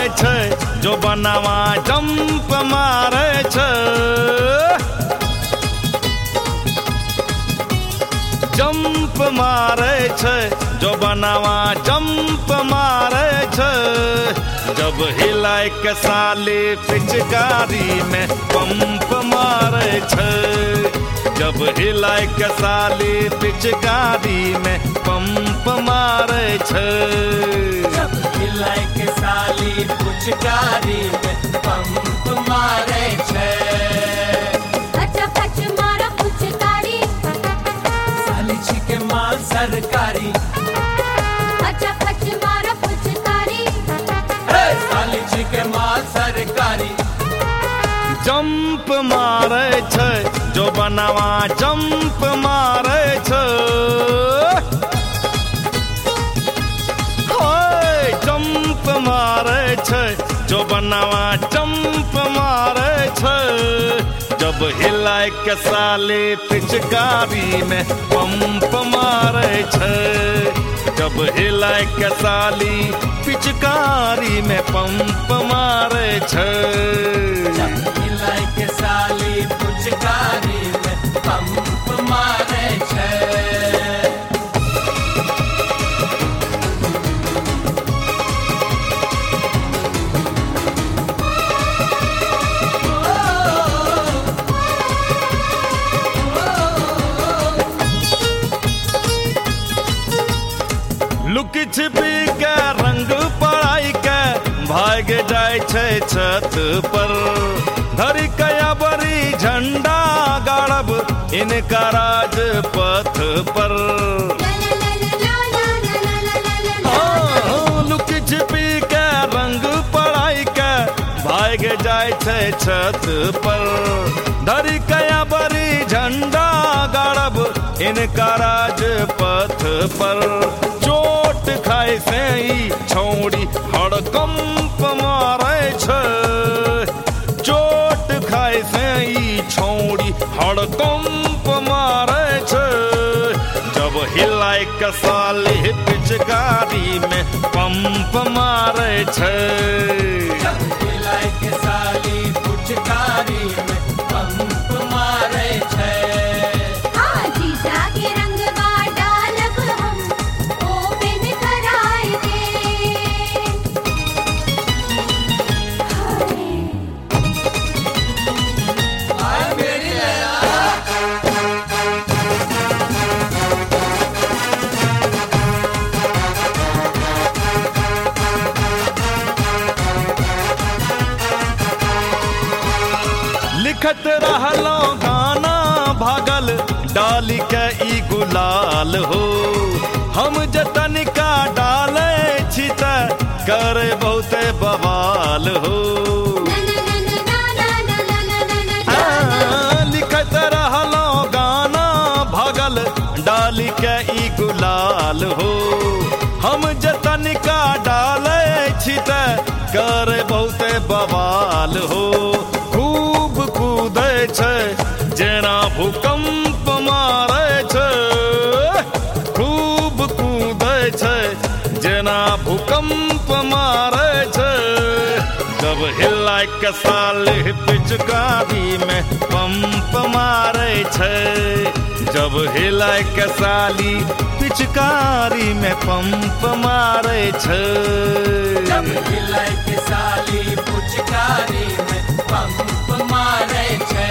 छै जो बनावा जंप मारे छै जंप मारे छै जो बनावा जंप मारे छै जब हिलाय के साली पिचकारी में पंप मारे छै जब हिलाय के साली पिचकारी में पंप मारे छै जब हिलाय के साली पिचकारी में पंप मारे छै फटाफट मारा पिचकारी साली छिके माल सरकारी फटाफट मारा पिचकारी साली छिके माल सरकारी जंप मारे छै जो बनावा जंप मारे छै होय जंप मारे छै जो बनावा जंप मारे छै जब हिलाय के साली पिचकारी में पंप मारे छै जब हिलाय के साली पिचकारी में पंप मारे छै हिलाय के साली पिचकारी में पंप मारे छै लुक छिपी के रंग पढ़ाई के भाग जाय छै छत पर धरी कया बड़ी झंडा गाड़ब इनका राजपथ पर लुक छिपी के रंग पढ़ाई के भाग जाय छै छत पर धरी कया बड़ी झंडा गाड़ब इनका राजपथ पर चोट खाए से ही छौड़ी हड़कंप मारे छै चोट खाए से ही छौड़ी हड़कंप मारे छै जब हिलाय के साली पिचकारी में पंप मारे छै जब हिलाय के साली पिचकारी में पंप मारे छै जीजा के रंगवा डालब हम ओपन कराए दे आय मेरी लैला लिखत रहलो गाना भागल डाली के ई गुलाल हो हम जतन का डाले छी त करे बहुते बवाल हो लिखत रहलो गाना भागल डाली के ई गुलाल हो हम जतन का डाले छी त करे बहुते बवाल हो खूब कूदे छै जेना भूकंप मारे छै खूब कूदे छै जेना भूकंप मारे छै जब हिलाय के साली पिचकारी में पंप मारे छै जब हिलाय के साली पिचकारी में पंप मारे छै जब हिलाय के साली पिचकारी में पंप मारे छै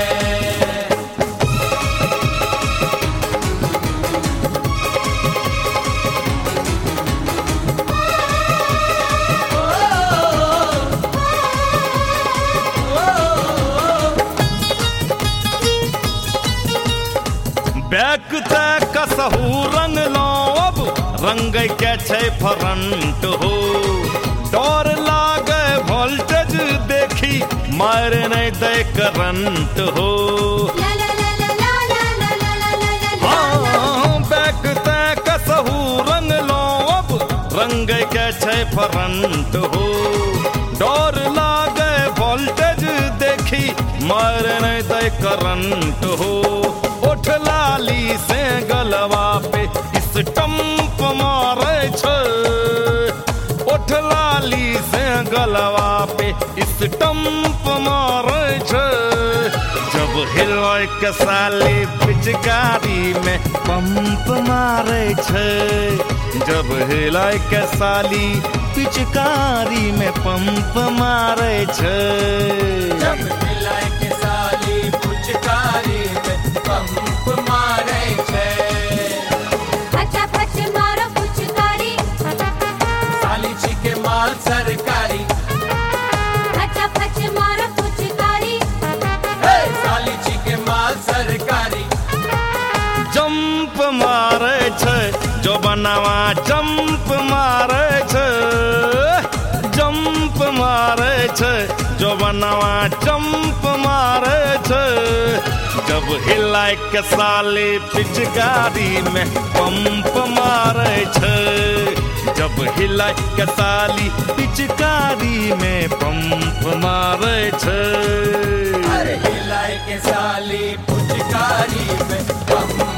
बैक तय कसहू रंग लो अब रंग के छै फ्रंट हो डर लागे वोल्टेज देखी मारे नहीं दे करंट हो हाँ बैक तय कसहू रंग लो अब रंग के छै फ्रंट हो डर लागे वोल्टेज देखी मारे नहीं दे करंट हो ओठ लाली से गलवा पे स्टंप मारे छै ओठ लाली से गलवा पे स्टंप मारे छे जब हिलाय के साली पिचकारी में पंप मारे छे जब हिलाय के साली पिचकारी में पंप मारे छे जब हिलाय के साली पिचकारी में पंप मारे छे फटाफट मारो पुचकारी साली जी के माल सरकारी फटाफट मारो पुचकारी हे साली जी के माल सरकारी जंप मारे छे जो बनावा जंप मारे छे जंप मारे छे जो बनावा जंप मारे छे जब हिलाय के साली पिचकारी में पंप मारे छे जब हिलाय के साली पिचकारी में पंप मारे छे अरे हिलाय के साली पिचकारी में पंप